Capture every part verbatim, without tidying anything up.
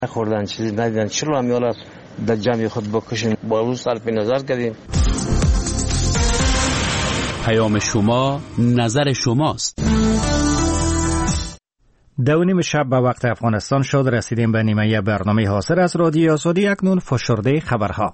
خوردن چیزی ندیدن، چرا هم یالا در جمع خود بکشیم؟ با روز صرف نظر کردیم. پیام شما نظر شماست. دو نیم شب به وقت افغانستان شد. رسیدیم به نیمه برنامه حاصل از رادیو آزادی. اکنون فشرده خبرها.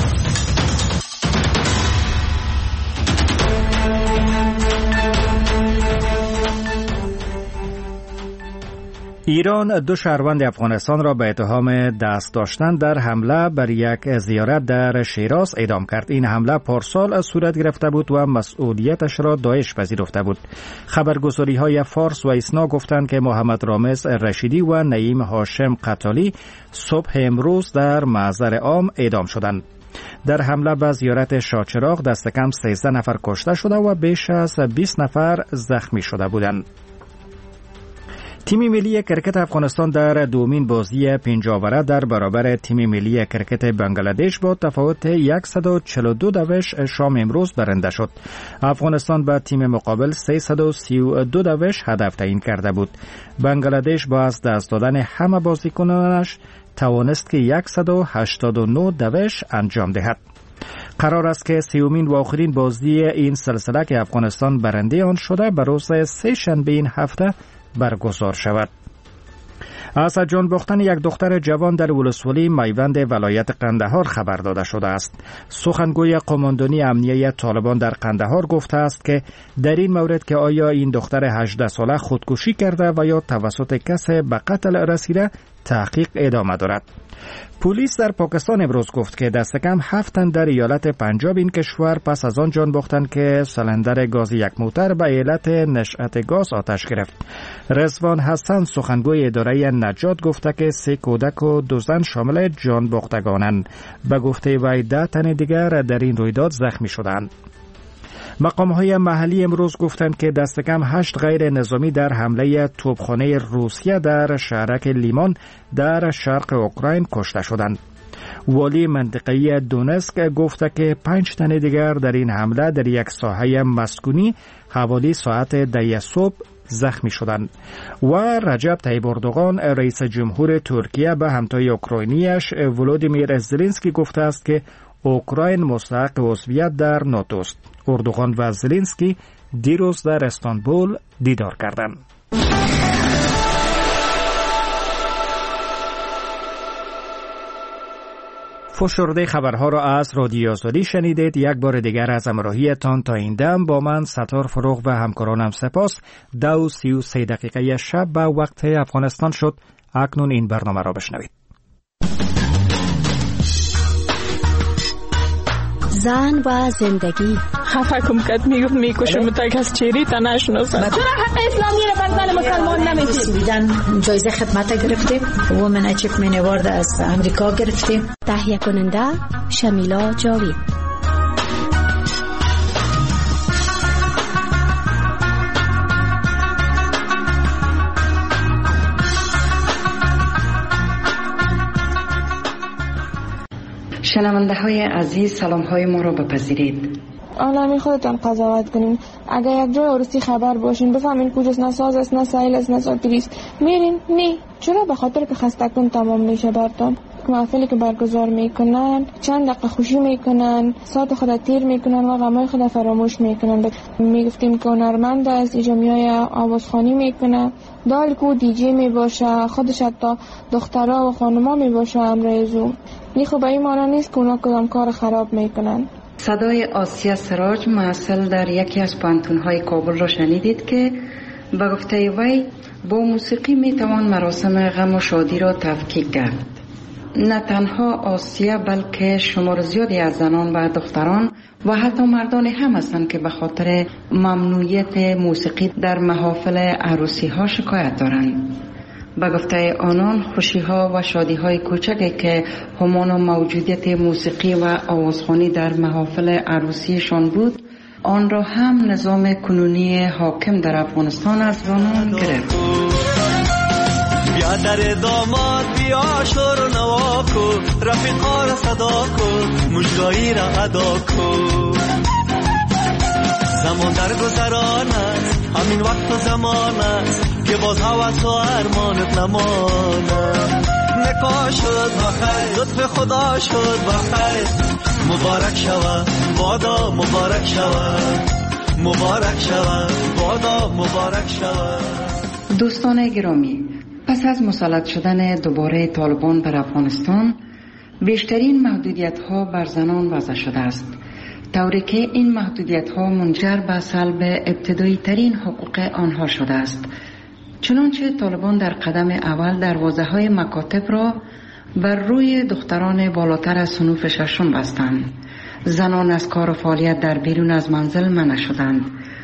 ایران دو شهروند افغانستان را به اتهام دست داشتن در حمله بر یک زیارت در شیراز اعدام کرد. این حمله پارسال صورت گرفته بود و مسئولیتش را داعش پذیرفته بود. خبرگزاری های فارس و اسنا گفتند که محمد رامز رشیدی و نعیم هاشم قتالی صبح امروز در محضر عام اعدام شدند. در حمله به زیارت شاهچراغ دست کم سیزده نفر کشته شده و بیش از بیست نفر زخمی شده بودند. تیم ملی کرکت افغانستان در دومین بازی پنجاوره در برابر تیم ملی کرکت بنگلادش با تفاوت صد و چهل و دو دوش شام امروز برنده شد. افغانستان به تیم مقابل سیصد و سی و دو دوش هدف تعیین کرده بود. بنگلادش با از دست دادن همه بازیکنانش توانست که صد و هشتاد و نه دوش انجام دهد. قرار است که سیومین و آخرین بازی این سلسله که افغانستان برنده آن شده به روز سه شنبه این هفته برگزار شود. از جان باختن یک دختر جوان در ولسوالی میوند ولایت قندهار خبر داده شده است. سخنگوی قماندانی امنیه طالبان در قندهار گفته است که در این مورد که آیا این دختر هجده ساله خودکشی کرده و یا توسط کسی به قتل رسیده تحقیق ادامه دارد. پلیس در پاکستان امروز گفت که دست کم هفت تن در ایالت پنجاب این کشور پس از آن جان باختند که سلندر گاز یک موتر به علت نشأت گاز آتش گرفت. رضوان حسن سخنگوی اداره نجات گفته که سه کودک و دو زن شامل جان باختگانند. به گفته وی ده تن دیگر در این رویداد زخمی شدند. مقام‌های محلی امروز گفتند که دست کم هشت غیر نظامی در حمله توپخانه روسیه در شهرک لیمان در شرق اوکراین کشته شدند. والی منطقه‌ای دونسک گفته که پنج تن دیگر در این حمله در یک ساحه مسکونی حوالی ساعت ده صبح زخمی شدند. و رجب طیب اردوغان رئیس جمهور ترکیه به همتای اوکراینیش ولودیمیر زلنسکی گفته است که اوکراین مستحق عضویت در ناتو است. اردوغان و زلنسکی دیروز در استانبول دیدار کردند. فشرده خبرها را از رادیو آزادی شنیدید. یک بار دیگر از همراهیتان تا این دم با من ستار فروغ و همکارانم سپاس. دو سی و سه دقیقه شب به وقت افغانستان شد. اکنون این برنامه را بشنوید. زن و زندگی خفه کم کت میگفت میکشم تا کس چیری تا نشناسم. چرا حق اسلامی را بر زن مسلمان نمیدید؟ دیدن جایزه خدمت گرفتیم. وومن اچیومنت اوارد از امریکا گرفتیم. تهیه کننده شمیلا جاوید. شنونده های عزیز سلام های ما را بپذیرید. آنمی خودتان قضاوت کنین. اگر یک جای عروسی خبر باشین بفهمین کجاست، نه ساز است نه سایل است نه ساتری است، میرین نه. چرا؟ به خاطر که خستگون تمام میشه برتان. محفلی که برگزار میکنن چند دقیقه خوشی میکنن، ساعت خود تیر میکنن و غمای خود فراموش میکنن. میگفتیم که هنرمند است، ایجامیای آوازخوانی میکنه، دال کو دیجی میباشه، خودش حتی دخترها و خانما میباشه امروزو. این خب این معنی نیست که اونا کدام کار خراب میکنن. صدای آسیا سراج محصل در یکی از پانتون‌های کابل را شنیدید که به گفته وی با موسیقی میتوان مراسم غم و شادی را تفکیک کرد. نه تنها آسیا بلکه شمار زیادی از زنان و دختران و حتی مردان هم هستند که به خاطر ممنوعیت موسیقی در محافل عروسی ها شکایت دارند. به گفته آنان خوشی ها و شادی های کوچکی که همان موجودیت موسیقی و آوازخوانی در محافل عروسیشان بود، آن را هم نظام کنونی حاکم در افغانستان از آنان گرفت. بیا در داماد بیا شور و نوا کو، رفیقا را صدا کو، مژگایی را ادا کو. زمان در گذران است، همین وقت و زمان است که باز هوس و ارمانت نماند. نکاح شد بخیر، لطف خدا شد بخیر. مبارک شود بادا مبارک شود، مبارک شود بادا مبارک شود. دوستان گرامی، پس از مسلط شدن دوباره طالبان بر افغانستان، بیشترین محدودیت ها بر زنان وضع شده است، طوری که این محدودیت ها منجر به سلب ابتدایی ترین حقوق آنها شده است. چنانچه طالبان در قدم اول دروازه های مکاتب را بر روی دختران بالاتر از صنوف ششم بستند. زنان از کار و فعالیت در بیرون از منزل منع شدند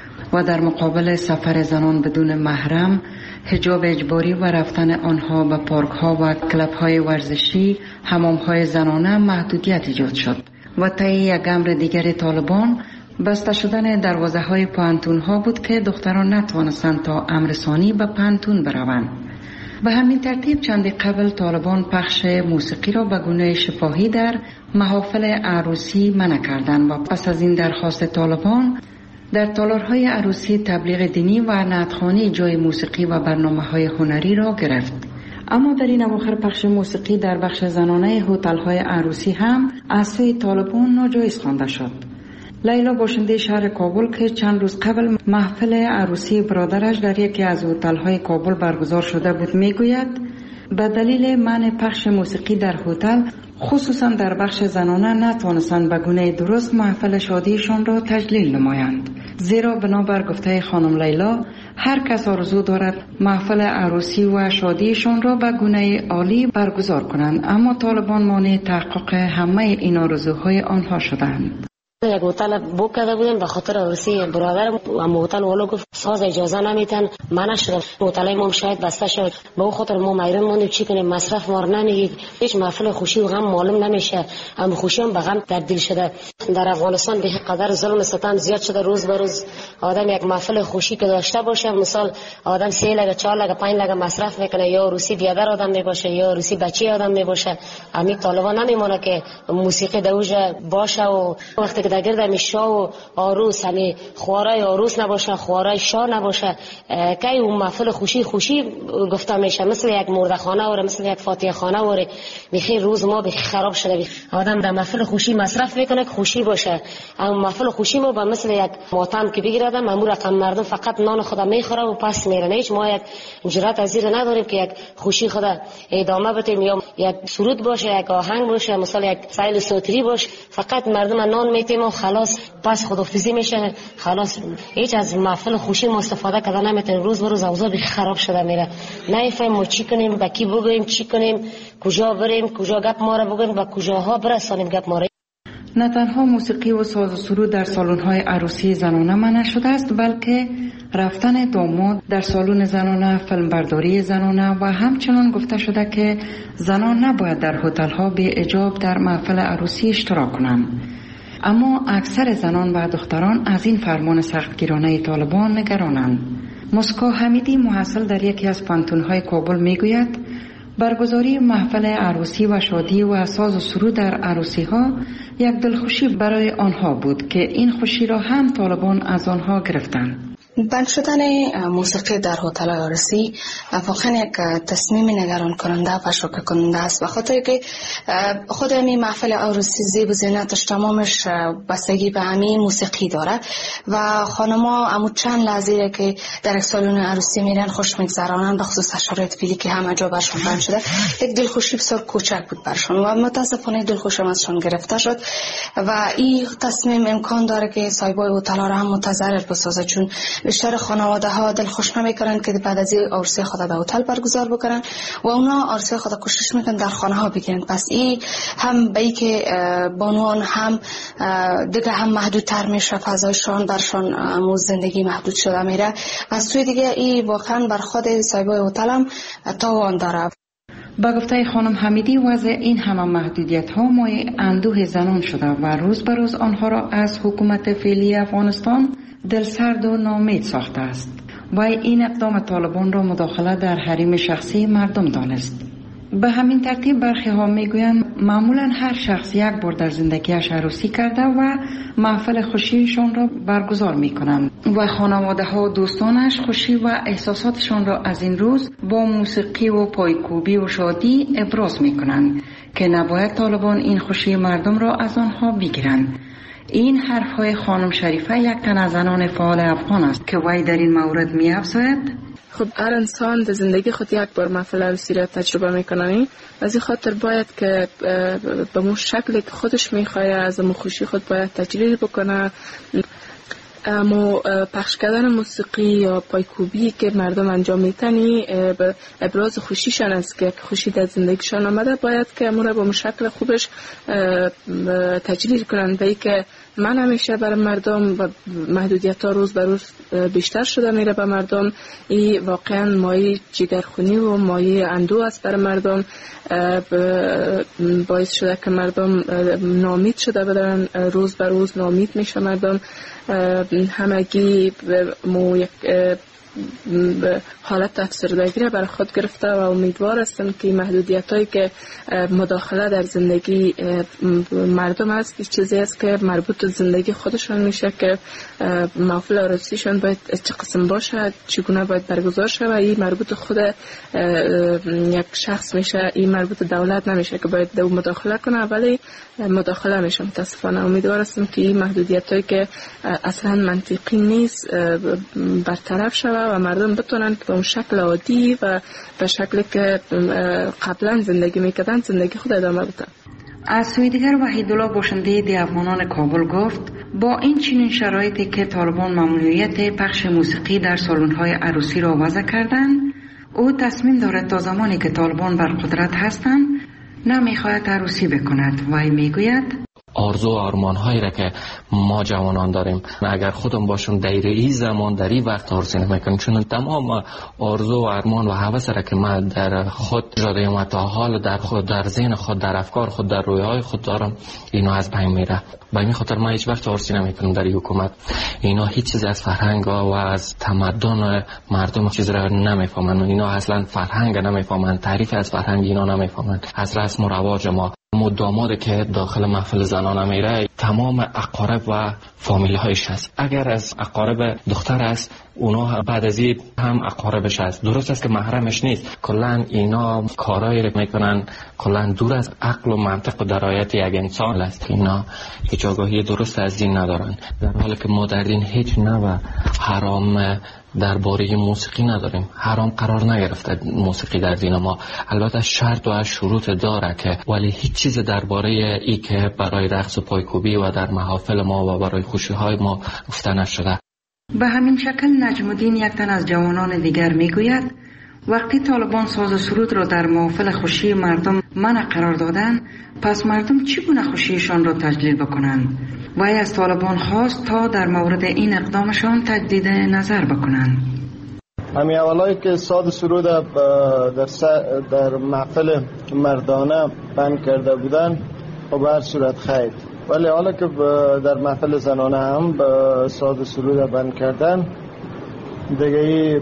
و در مقابل سفر زنان بدون محرم، حجاب اجباری و رفتن آنها به پارک ها و کلب های ورزشی، حمام های زنانه محدودیت ایجاد شد. و طی یک امر دیگر طالبان، بسته شدن دروازه های پانتون ها بود که دختران نتوانستند تا امر ثانی به پانتون بروند. به همین ترتیب چندی قبل طالبان پخش موسیقی را به گونه شفاهی در محافل عروسی منع کردند و پس از این درخواست طالبان در تالارهای عروسی تبلیغ دینی و نعتخوانی جای موسیقی و برنامه‌های هنری را گرفت. اما در این اواخر پخش موسیقی در بخش زنانه هتل‌های عروسی هم از سوی طالبان ناجایز خوانده شد. لیلا باشنده شهر کابل که چند روز قبل محفل عروسی برادرش در یکی از هتل‌های کابل برگزار شده بود میگوید به دلیل منع پخش موسیقی در هتل، خصوصا در بخش زنانه، نتوانستند به گونه درست محفل شادیشان را تجلیل نمایند. زیرا بنابر گفته خانم لیلا، هر کس آرزو دارد محفل عروسی و شادیشان را به گونه عالی برگزار کنند، اما طالبان مانع تحقق همه این آرزوهای آنها شدند. یک هتل بوک کرده بودیم به خاطر عروسی برادرم، اما هتل والا گفت ساز اجازه نمیتن، منع شد. هتل ما شاید بسته شد، به اون خاطر ما میرون موندیم چی کنیم، مصرف ما نمیگید، هیچ محفل خوشی و غم معلوم نمیشه، اما خوشی هم به غم تبدیل شده. در افغانستان به قدر ظلم و ستم زیاد شده، روز به روز آدم یک محفل خوشی که داشته باشه، مثال آدم سه لگه چهار لگه پنج لگه مصرف میکنه، یا عروسی بیادر آدم میباشه یا عروسی بچی آدم میباشه. همین طالبان نمیمونه که موسیقی دوجه باشه و وقتی که گرد می شاه و عروس همی خوارای عروس نباشه، خوارای شاه نباشه، که اون محفل خوشی خوشی گفته میشه، مثل یک مردخانه و مثل یک فاتحه خانه و میخی روز ما بخی خراب شده. آدم در محفل خوشی مصرف میکنه که خوشی باشه، اما محفل خوشی ما با مثل یک ماتم که بگیرد مامور رقم مردم فقط نان خدا میخوره و پس میره. هیچ ما یک جرأت از زیر نداریم که یک خوشی خدا ادامه بدیم، یا یک سرود باشه، یک آهنگ باشه، مثلا یک سایل صوتی باشه، فقط مردم نان میتیم و خلاص پس خدافیزی میشه، خلاص هیچ از محفل خوشی ما استفاده کردن نمیتونیم. روز به روز اوضاع بی خراب شده میره، نمیفهمیم ما چی کنیم، با کی بگوییم، چی کنیم، کجا بریم، کجا گپ ما را بگوییم و کجاها برسانیم گپ ما را. نه تنها موسیقی و ساز و سرود در سالن‌های عروسی زنانه منع شده است، بلکه رفتن داماد در سالن زنانه، فیلمبرداری زنانه و همچنان گفته شده که زنان نباید در هتل‌ها بی حجاب در محفل عروسی اشتراک کنند. اما اکثر زنان و دختران از این فرمان سختگیرانه طالبان نگرانند. مسکو حمیدی محصل در یکی از پانتون‌های کابل میگوید برگزاری محفل عروسی و شادی و ساز و سرود در عروسی‌ها یک دلخوشی برای آنها بود که این خوشی را هم طالبان از آنها گرفتند. بند شدن موسیقی در هتل عروسی واقعا یک تصمیم نگران کننده و شوکه کننده است، به خاطر که خود همین محفل عروسی زیب و زینتش تمامش بستگی به همین موسیقی داره و خانما امو چند لحظه که در یک سالن عروسی میرن خوش میگذرانن، به خصوص شرایط فعلی که همه جا برشون بند شده، یک دلخوشی بسیار کوچک بود برشون و متاسفانه دلخوشی ازشون گرفته شد و این تصمیم امکان داره که صاحبای هتل را هم متضرر بسازه، چون بیشتر خانواده ها دلخوش نمیکنن که بعد از این عروسی خود در هتل برگزار بکنن و اونا عروسی خود کوشش میکنن در خانه ها بگیرن. پس این هم به این که بانوان هم دیگه هم محدودتر میشه، فضایشان برشان امو زندگی محدود شده میره. از سوی دیگه این واقعا بر خود صاحبای هتل هم تاوان داره. با گفته خانم حمیدی وضع این همه محدودیت ها مایه اندوه زنان شده و روز به روز آنها را از حکومت فعلی افغانستان دلسرد و ناامید ساخته است و این اقدام طالبان را مداخله در حریم شخصی مردم دانست. به همین ترتیب برخی ها میگویند معمولا هر شخص یک بار در زندگیش عروسی کرده و محفل خوشیشان را برگزار میکنند و خانواده ها و دوستانش خوشی و احساساتشان را از این روز با موسیقی و پایکوبی و شادی ابراز میکنند که نباید طالبان این خوشی مردم را از آنها بگیرند. این حرفهای خانم شریفه یک تن از زنان فعال افغان است که وی در این مورد می‌افزاید: خب هر انسان در زندگی خود یک بار محفل عروسی را تجربه میکنه، از این خاطر باید که به مو شکلی که خودش میخواد از مو خوشی خود باید تجلیل بکنه. اما پخش کردن موسیقی یا پایکوبی که مردم انجام میتنی به ابراز خوشیشان است که خوشی در زندگیشان آمده، باید که امور با شکل خوبش تجلیل کنند. به ای که من همیشه برای مردم و محدودیت ها روز به روز بیشتر شده میره به مردم، این واقعا مایه جگرخونی و مایه اندوه است برای مردم، باعث شده که مردم ناامید شده بدن، روز به روز ناامید میشه مردم. همگی مو یک حالت افسردگی را برای خود گرفته و امیدوار هستم که محدودیت هایی که مداخله در زندگی مردم است چیزی است که مربوط به زندگی خودشان میشه که محفل عروسیشان باید چه قسم باشه، چگونه باید برگزار شه و این مربوط خود یک شخص میشه، این مربوط دولت نمیشه که باید دو مداخله کنه، ولی مداخله میشه. متاسفانه امیدوار هستم که این محدودیت هایی که اصلا منطقی نیست برطرف شود و مردم بتونن به اون شکل عادی و به شکلی که قبلا زندگی میکردن زندگی خود ادامه بدن. از سوی دیگر وحیدالله باشنده دی افغانان کابل گفت با این چنین شرایطی که طالبان ممنوعیت پخش موسیقی در سالن‌های عروسی را وضع کردند، او تصمیم دارد تا زمانی که طالبان بر قدرت هستند نمیخواهد عروسی بکند و میگوید آرزو و آرمان هایی را که ما جوانان داریم اگر خودم باشم دایره ای زمان در این وقت عروسی نمیکنم، چون تمام آرزو و آرمان و هوس را که من در خود جادیم و تا حال در خود در ذهن خود در افکار خود در رویاهای خود دارم، اینا از بین میره. به این خاطر ما هیچ وقت عروسی نمیکنم در این حکومت. اینا هیچ چیز از فرهنگ و از تمدن مردم چیز را نمیفهمن، اینا اصلا فرهنگ نمیفهمن، تعریف از فرهنگ اینا نمیفهمن، از رسم و رواج ما. مداماده که داخل محفل زنانه میره تمام اقارب و فامیل هایش هست. اگر از اقارب دختر است اونا بعد از این هم اقاربش هست. درست است که محرمش نیست، کلن اینا کارایی رو میکنن کلن دور از عقل و منطق و درایت یک انسان است. اینا هیچ آگاهی درست از دین ندارن، در حالی که ما در دین هیچ نوع حرام درباره موسیقی نداریم. حرام قرار نگرفته موسیقی در دین ما، البته شرط و شروط داره که، ولی هیچ چیز درباره ای که برای رقص و پایکوبی و در محافل ما و برای خوشی های ما گفته نشده. به همین شکل نجم الدین یک تن از جوانان دیگر میگوید وقتی طالبان ساز و سرود را در محافل خوشی مردم منع قرار دادن، پس مردم چگونه خوشیشان را تجلیل بکنند؟ و از طالبان خواست تا در مورد این اقدامشان تجدید نظر بکنند. همین اولایی که ساز و سرود در, در محفل مردانه بند کرده بودن و به هر صورت خیر، ولی حالا که در محفل زنانه هم ساز و سرود بند کردن، دیگه ای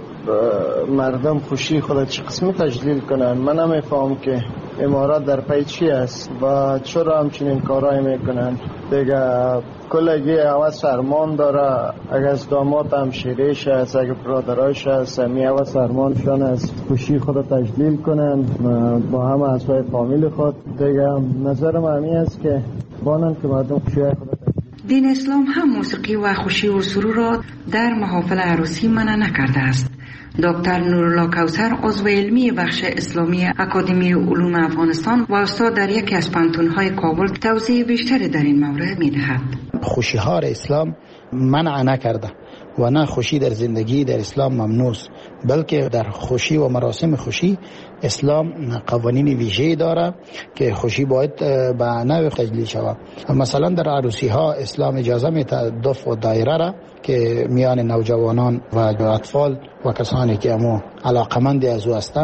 مردم خوشی خود چه قسمی تجلیل کنن؟ من نمیفهم که امارات در پی چی است و چرا همچنین کارایی میکنن. دیگه کلگی حوث فرمان داره، اگر از داماد هم شیریش هست، اگر برادرایش هست، می حوث فرمانشان از خوشی خود تجلیل کنن با همه اعضای فامیل خود. دیگه نظرم همین است که بانن که مردم خوشی خود دین اسلام هم موسیقی و خوشی و سرور را در محافل عروسی منع نکرده است. دکتر نورالله کوثر عضو علمی بخش اسلامی اکادمی علوم افغانستان و استاد در یکی از پانتون‌های کابل توضیح بیشتری در این مورد می‌دهد. خوشی ها را اسلام منع نکرده و نه خوشی در زندگی در اسلام ممنوع، بلکه در خوشی و مراسم خوشی اسلام قوانین ویژه‌ای داره که خوشی باید به نوع تجلیل شود. مثلا در عروسی ها اسلام اجازه میده دف و دایره را که میان نوجوانان و اطفال و کسانی که امو علاقمند از او هستند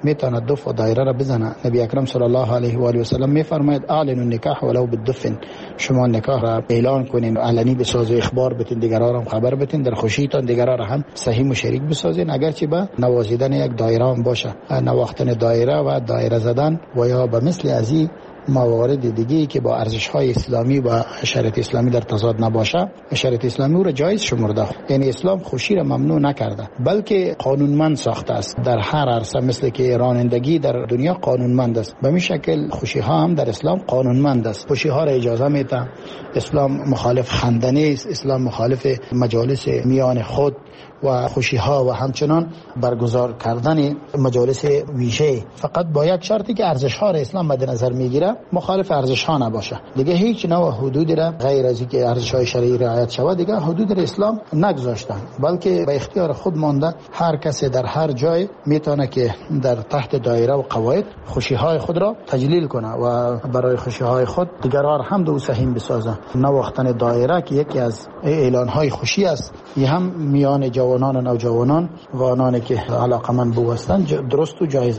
میتونه دف و دایره را بزنه. نبی اکرم صلی الله علیه و آله و سلم میفرماید اعلنوا النکاح ولو بالدف، شما نکاح را اعلان کنین، علنی بسازید، اخبار بتین، دیگران هم خبر بتین، در خوشیتان دیگران را هم صحیح و شریک بسازین، اگرچه به نوازیدن یک دایره هم باشه، نواختن دایره و دایره زدن و یا به مثل ازی موارد دیگه که با ارزش‌های اسلامی و شریعت اسلامی در تضاد نباشه، شریعت اسلامی او را جایز شمرده. یعنی اسلام خوشی را ممنوع نکرده بلکه قانونمند ساخته است. در هر عرصه مثل که رانندگی در دنیا قانونمند است، به این شکل خوشی ها هم در اسلام قانونمند است. خوشی ها را اجازه میده. اسلام مخالف خندنی است، اسلام مخالف مجالس میان خود و خوشی ها و همچنان برگزار کردن مجالس ویژه، فقط با یک شرطی که ارزش ها را اسلام مد نظر میگیره، مخالف ارزش ها نباشه. دیگه هیچ نوع حدودی را غیر از اینکه ارزش های شرعی رعایت شود دیگه حدود را اسلام نگذاشتن، بلکه به اختیار خود مانده. هر کسی در هر جای میتونه که در تحت دایره و قواعد خوشی های خود را تجلیل کنه و برای خوشی های خود دیگران هم دو سهیم بسازه. نواختن دایره که یکی از اعلان های خوشی است، این هم میان جوانان و نوجوانان و آنانی که علاقمند بو هستند درست و جایز.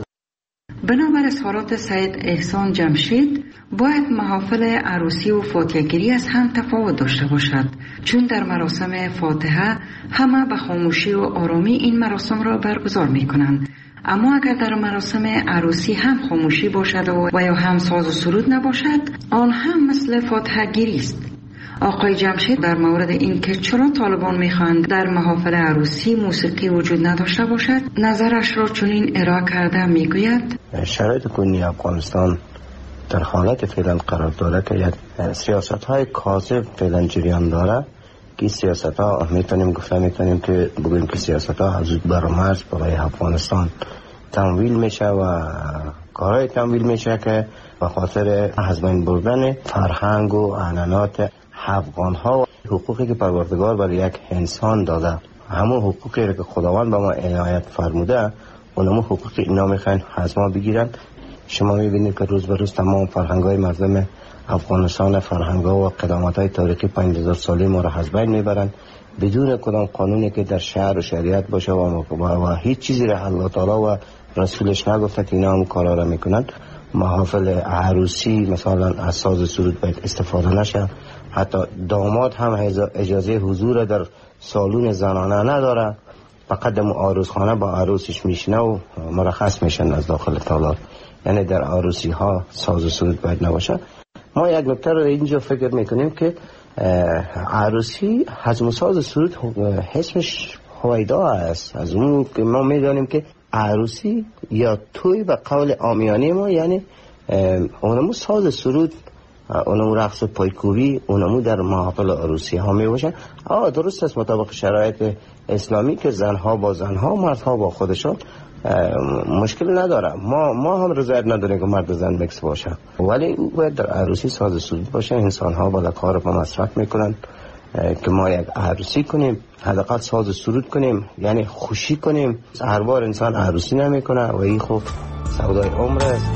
بنابر اظهارات سید احسان جمشید، باید محافل عروسی و فاتحه‌گیری از هم تفاوت داشته باشد، چون در مراسم فاتحه همه به خاموشی و آرامی این مراسم را برگزار می کنند، اما اگر در مراسم عروسی هم خاموشی باشد و یا هم ساز و سرود نباشد، آن هم مثل فاتحه‌گیری است. آقای جمشید در مورد این که چرا طالبان میخواهند در محافل عروسی موسیقی وجود نداشته باشد نظرش را چنین ارائه کرده میگوید: شرایط کنونی افغانستان در حالت فعلا قرار داره که یک سیاست های کاذب فعلا جریان داره که سیاست ها میتونیم گفته میتونیم که بگوییم که سیاست ها از برآمرز برای افغانستان تمویل میشه و کارهای تمویل میشه که به خاطر از بین بردن فرهنگ و عنعنات افغان ها و حقوقی که پروردگار برای یک انسان داده، همون حقوقی که خداوند به ما عنایت فرموده، اونم حقوقی اینا میخواین از ما بگیرن. شما میبینید که روز به روز تمام فرهنگ های مردم افغانستان، فرهنگ ها و قدامت های تاریخی پنج هزار سالی ما را از بین میبرن بدون کدام قانونی که در شهر و شریعت باشه و, و هیچ چیزی را الله تعالی و رسولش نگفته که اینا هم کارا را میکنن. محافل عروسی مثلا از ساز سرود باید استفاده نشه، حتی داماد هم اجازه حضور در سالون زنانه نداره، فقط در عروسخانه با عروسش میشنه و مرخص میشن از داخل تالار. یعنی در عروسی ها ساز و سرود باید نباشه. ما یک نکته رو اینجا فکر میکنیم که عروسی حزم ساز سرود اسمش هویدا است. از اون که ما میدانیم که عروسی یا توی به قول عامیانه ما یعنی اونمو ساز سرود، اونمو رقص پایکوبی، اونمو در محافل عروسی ها می باشن. آه درست است مطابق شرایط اسلامی که زنها با زنها، مردها با خودشان مشکل نداره. ما ما هم رضایت نداریم که مرد و زن مکس باشه، ولی باید در عروسی ساز سرود باشه. انسان ها بالا کار رو مصرف میکنن که ما یک عروسی کنیم، حداقل ساز سرود کنیم، یعنی خوشی کنیم. هر بار انسان عروسی نمیکنه و این خب سودای عمر است.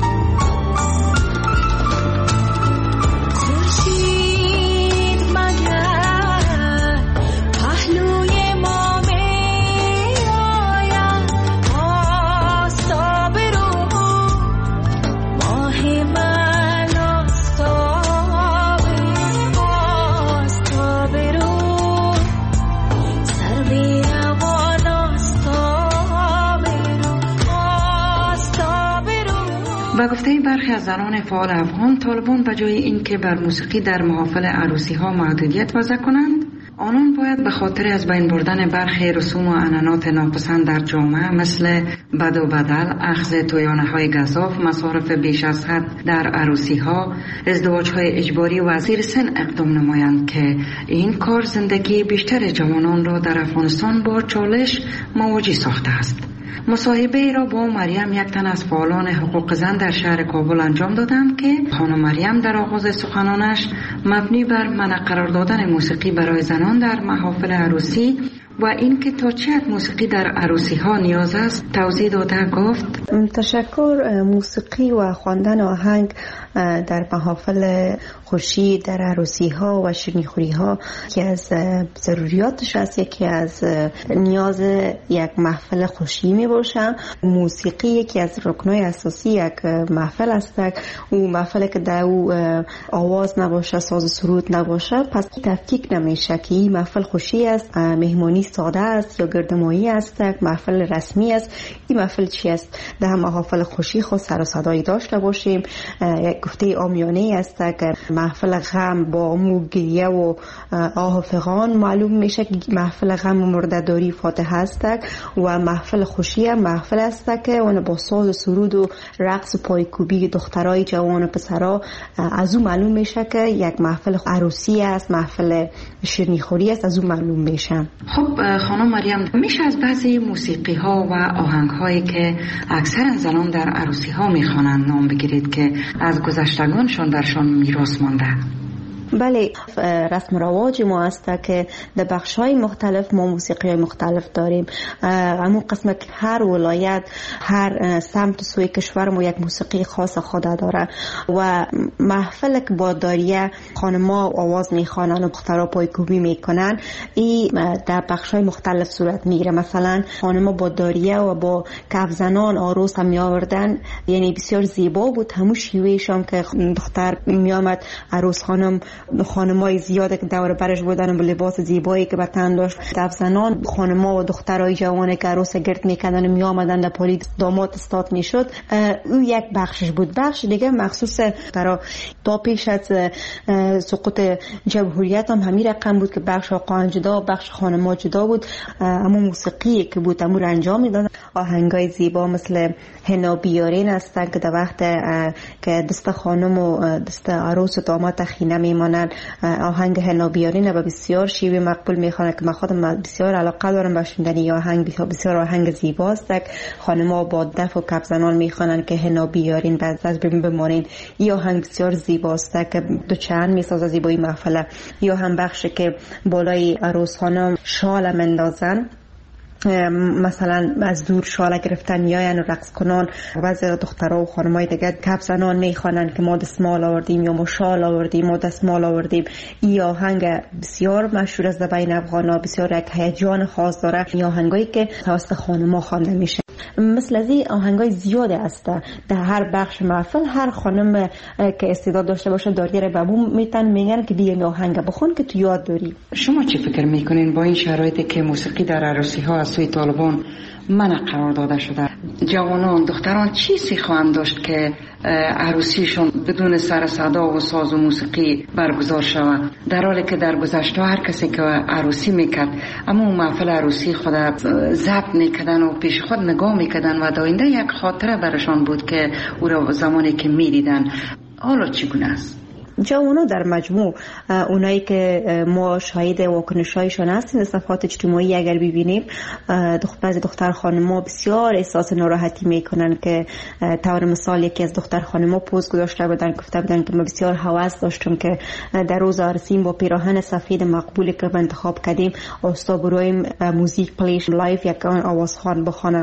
با گفته برخی از زنان فعال افغان، طالبان به جای اینکه بر موسیقی در محافل عروسی ها محدودیت وضع کنند، آنان باید به خاطر از بین بردن برخی رسوم و عنعنات ناپسند در جامعه مثل بد و بدل، اخذ تویانه های گزاف، مصارف بیش از حد در عروسی ها، ازدواج های اجباری و زیر سن اقدام نمایند که این کار زندگی بیشتر جوانان را در افغانستان با چالش مواجه ساخته است. مصاحبه ای را با مریم، یک تن از فعالان حقوق زن در شهر کابل انجام دادم که خانم مریم در آغاز سخنانش مبنی بر منع قرار دادن موسیقی برای زنان در محافل عروسی و این که تا چه موسیقی در عروسی ها نیاز است توضیح داده گفت. تشکر. موسیقی و خواندن آهنگ در محافل خوشی، در عروسی ها و شیرینیخوری ها که از ضروریاتش است، یکی از نیاز یک محفل خوشی می باشه. موسیقی یکی از رکنای اساسی یک محفل است. او محفل که در او آواز نباشه، ساز و سرود نباشه، پس تفکیک نمیشه که این محفل خوشی است، مهمانی ساده است یا گردمایی است، محفل رسمی است. این محفل چی است؟ در محافل خوشی خود سر و صدایی داشته باشیم. یک گفته عامیانه است که محفل غم با مو گریه و آه و فغان معلوم میشه که محفل غم و مرده‌داری فاتحه است و محفل خوشی محفل است که اون با ساز و سرود و رقص و پایکوبی دخترای جوان و پسرا از اون معلوم میشه که یک محفل عروسی است، محفل شیرینیخوری است، از اون معلوم میشه. خب خانم مریم، میشه از بعضی موسیقی ها و آهنگ هایی که اکثر زنان در عروسی ها میخوانند نام بگیرید که از گذشتگانشان درشان میراث مانده؟ بله، رسم رواج ما است که در بخش‌های مختلف ما موسیقی مختلف داریم. همون قسم که هر ولایت، هر سمت سوی کشور ما یک موسیقی خاص خود داره و محفل که با داریه خانم‌ها آواز میخوانن و دخترها پایکوبی میکنن، این در بخش‌های مختلف صورت میگیره. مثلا خانم‌ها با داریه و با کف زنان عروس هم میآوردن، یعنی بسیار زیبا بود همون شیوهشان که دختر میآمد، عروس خانم خانمای زیاده که دور برش بودن با لباس زیبایی که به تن داشت، کف زنان خانما و دخترای جوانه که عروس گرد میکردن و میآمدن در پالی داماد استاد میشد. او یک بخشش بود. بخش دیگه مخصوص برای تا پیش از سقوط جمهوریت هم همین رقم بود که بخش آقایان جدا، بخش خانما جدا بود. اما موسیقی که بود امور انجام میدادن. آهنگای زیبا مثل حنا بیارین هستن که در وقت که دست خانم و دست عروس و داماد خینه میمانن، آهنگ حنا بیارین و بسیار شیوه مقبول میخوانن که من خودم بسیار علاقه دارم به شنیدن آهنگ. بسیار آهنگ زیباست. خانم‌ها با دف و کف زنان میخوانن که حنا بیارین بعد از بمانین. این آهنگ بسیار زیباست که دو چند میسازه زیبایی محفل. یا هم بخش که بالای عروس خانم شال مندازن، مثلا از دور شاله گرفتن میاین و رقص کنان. بعضی دخترها و خانمای دیگه کف زنان میخوانن که ما دستمال آوردیم یا ما شال آوردیم، ما دستمال آوردیم. این آهنگ بسیار مشهور است بین افغانا، بسیار یک هیجان خاص داره. این آهنگایی که توسط خانم‌ها خوانده میشه. مثل از این آهنگای زیاده است در هر بخش محفل. هر خانم که استعداد داشته باشه داریه رو بهمون میتن میگن که بیا آهنگ بخون که تو یاد داری. شما چی فکر میکنین با این شرایطی که موسیقی در عروسی ها از سوی طالبان منع قرار داده شده؟ جوانان، دختران چی سی خواهند داشت که عروسیشون بدون سر صدا و ساز و موسیقی برگزار شود، در حالی که در گذشته هر کسی که عروسی میکرد اما محفل عروسی خود ضبط میکردن و پیش خود نگاه میکردن و داینده یک خاطره برشان بود که او را زمانی که میدیدن. حالا چگونه است؟ جوانو در مجموع اونایی که ما شاهد واکنش‌هایشون هستیم صفحات اجتماعی اگر ببینیم، بعضی دختر خانم‌ها بسیار احساس ناراحتی میکنن که طور مثال یکی از دختر خانم‌ها پوز گذاشته بودن، گفته بودن که ما بسیار هوس داشتم که در روز عروسیم با پیراهن سفید مقبولی که انتخاب کردیم استا برویم موزیک پلیش لایف یک آوازخوان بخونه.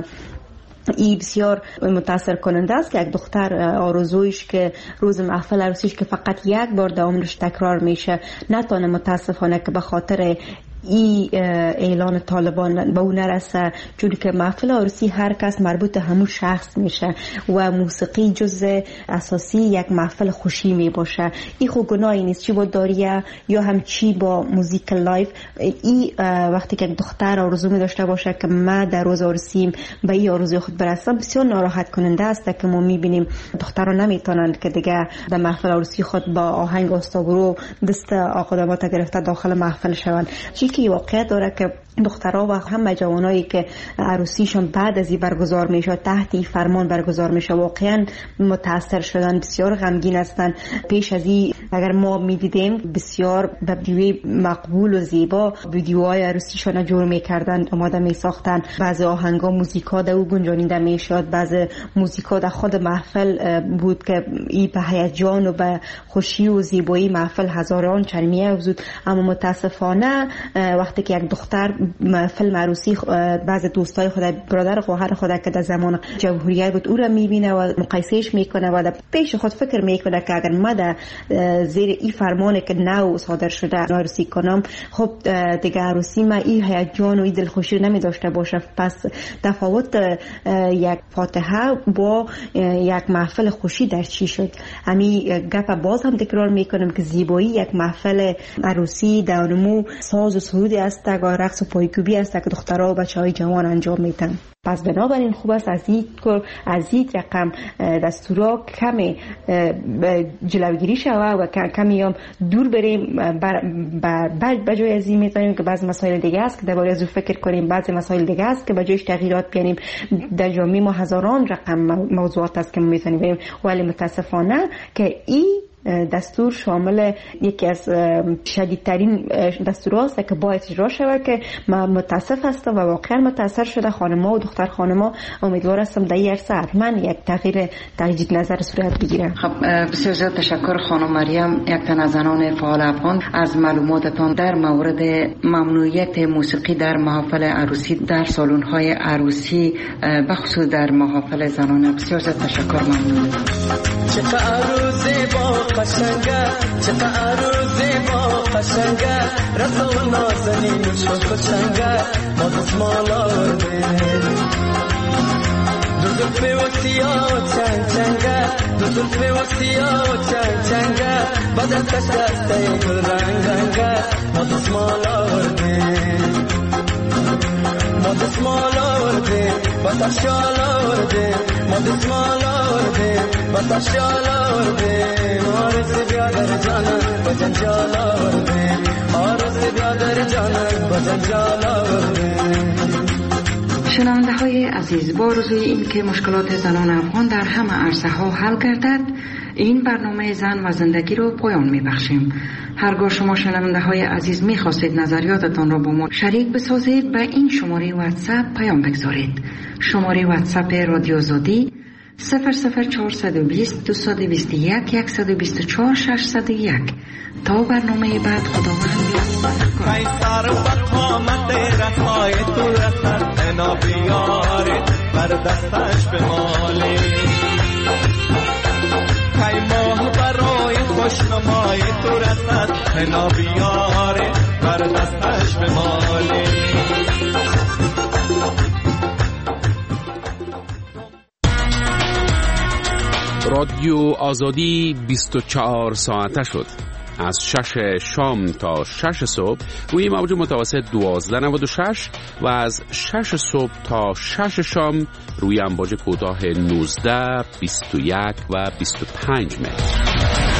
این بسیار متاثر کننده است که یک دختر آرزویش که روز محفل عروسیش که فقط یک بار در عمرش تکرار میشه نتونه متاسفانه که به خاطر ای اعلان طالبان به اون نرسه، چون که محفل عروسی هر کس مربوط همون شخص میشه و موسیقی جزء اساسی یک محفل خوشی می باشه. این خود گناهی نیست، چی با داریه یا هم چی با موزیک لایف. این وقتی که دختر آرزو می داشته باشه که من در روز عروسیم به این آرزوی خود برسم، بسیار ناراحت کننده است که ما میبینیم دخترها نمیتونند که دیگه در محفل عروسی خود با آهنگ استاورو دست آقادمات گرفته داخل محفل شوند. چی که واقعیت داره که دخترها و همه جوانایی که عروسیشون بعد از این برگزار میشه تحت این فرمان برگزار میشه واقعا متاثر شدن، بسیار غمگین هستن. پیش از این اگر ما میدیدیم بسیار به ویدیوی مقبول و زیبا ویدیوهای عروسیشون جور میکردن، آماده میساختن. بعضی آهنگا موزیکا در او گنجانیده میشد، بعضی موزیکا در خود محفل بود که این به هیجان و به خوشی و زیبایی محفل هزاران چرمیه افزود. اما متاسفانه وقتی که یک دختر فیلم عروسی بعض دوستای خود برادر خواهر خود که در زمان جمهوریت بود او را میبینه و مقایسهش میکنه و پیش خود فکر میکنه که اگر ما در زیر این فرمانی که نو صادر شده عروسی کنم، خب دیگه عروسی ما این هیجان و این دلخوشی نمی داشته باشه. پس تفاوت یک فاتحه با یک محفل خوشی در چی شد؟ همین گپ باز هم تکرار میکنم که زیبایی یک محفل عروسی در نمو ساز و سرودی است و رقص و پایکوبی است که دخترها و بچهای جوان انجام میدن. پس بنابراین خوب است از این از این رقم دستورا کمی جلوگیری شود و کمی هم دور بریم. بعد بجای از این میتونیم که بعض مسائل دیگه است که درباره از فکر کنیم، بعض مسائل دیگه است که بجایش تغییرات بیاریم. در جامعه ما هزاران رقم موضوعات است که میتونیم بریم، ولی متاسفانه که این دستور شامل یکی از شدیدترین دستوراست که باید اجرا شود که من متاسف هستم و واقعا متاثر شده خانم‌ها و دختر خانم‌ها. امیدوار هستم در این عرصه حتما یک تغییر تجدید نظر صورت بگیره. خب بسیار زیاد تشکر خانم مریم، یک تن از زنان فعال افغان، از معلوماتتان در مورد ممنوعیت موسیقی در محافل عروسی در سالن‌های عروسی بخصوص در محافل زنانه. بسیار زیاد تشکر، ممنون. چه عروسی با قشنگه، چه عروسی با قشنگه، رسول نازنین شو قشنگه، ما دسمالا ورده دو زلفه و سیاه چنگ چنگه، دو زلفه و سیاه چنگ چنگه، بدن کشته گل رنگ رنگه، ما دسمالا ورده ما دسمالا ورده و تشالا ورده، ما دسمالا ورده و تشالا ورده، آرز بیادر جانم و جنجالا ورده، آرز بیادر جانم و جنجالا ورده. شنونده های عزیز، با آرزوی این که مشکلات زنان افغان در همه عرصه ها حل گردد، این برنامه زن و زندگی رو پایان می بخشیم. هرگاه شما شنونده های عزیز می خواستید نظریاتتان را با ما شریک بسازید، به این شماره واتساپ پیام بگذارید. شماره واتساپ رادیو آزادی صفر صفر چهارصد و بیست دویست و بیست و یک صد و بیست و چهار ششصد و یک. تا برنامه بعد، خداوند قیصر و قامت رسای تو رسد انا بیاره بر دستش به مالی، قی ماه برای خوشنمای تو رسد انا بیاره بر دستش به مالی. رادیو آزادی بیست و چهار ساعته شد. از شش شام تا شش صبح روی موج متوسط دوازده نود و شش و از شش صبح تا شش شام روی امواج کوتاه نوزده، بیست و یک و بیست و پنج متر.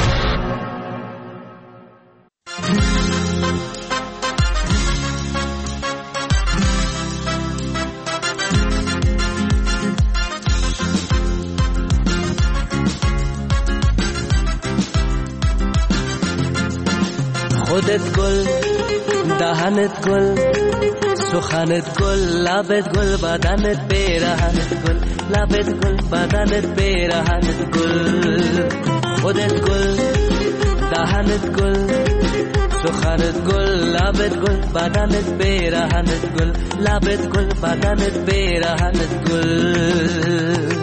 خودت گل، دهنت گل، سخنت گل، لبت گل، بدنت پیرهنت گل، لبت گل، بدنت پیرهنت گل. خودت گل، دهنت گل، سخنت گل، لبت گل، بدنت پیرهنت گل، لبت گل، بدنت پیرهنت گل.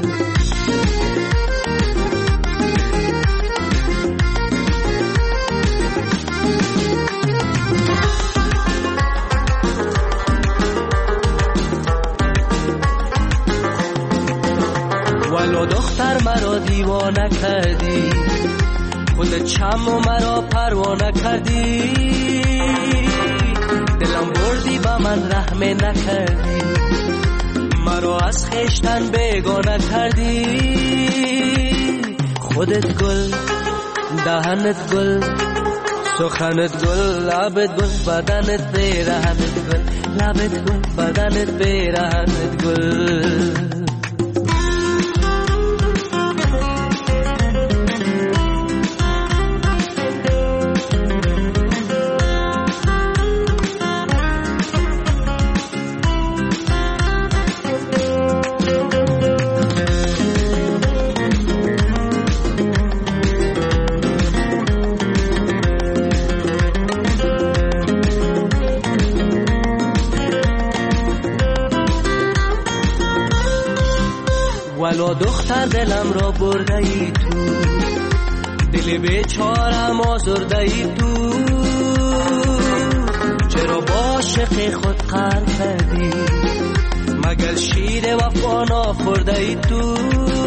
ولو دختر مرا دیوانه کردی، خود چم و مرا پروانه کردی، دلم بردی با من رحم نکردی، مرا از خیشتن بیگانه کردی. خودت گل، دهنت گل، سخنت گل، لبت گل، بدنت پیرهنت گل، لبت گل، بدنت پیرهنت گل. دختر دلم را برده ای تو، دل بیچارم آزرده ای تو، چرا با عاشق خود قهر کردی؟ مگر شیر وفا نافرده ای تو؟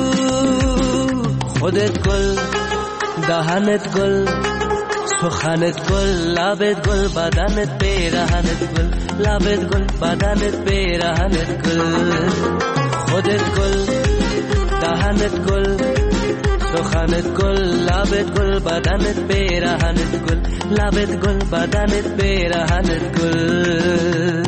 خودت گل، دهنت گل، سخنت گل، لبت گل، بدنت پیرهنت گل، لبت گل، بدنت پیرهنت گل. خودت گل، دهنت گل، سخنت گل، لبت گل، بدنت پیرهنت گل، لبت گل، بدنت پیرهنت گل.